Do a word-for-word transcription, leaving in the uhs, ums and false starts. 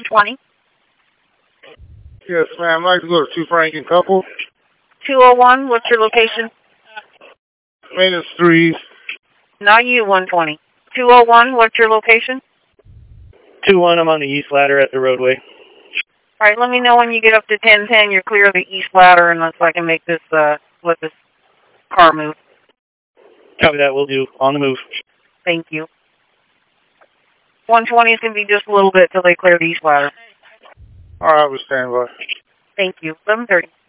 twenty. Yes, ma'am. I'd like to go to Two Frank and Couple. two oh one, what's your location? Maintenance three. Not you, one twenty. two oh one, what's your location? two one, I'm on the east ladder at the roadway. All right, let me know when you get up to ten ten. You're clear of the east ladder, unless I can make this, uh, let this car move. Copy that, will do. On the move. Thank you. one twenty is going to be just a little bit till they clear the east ladder. All right, we'll stand by. Thank you. eleven thirty.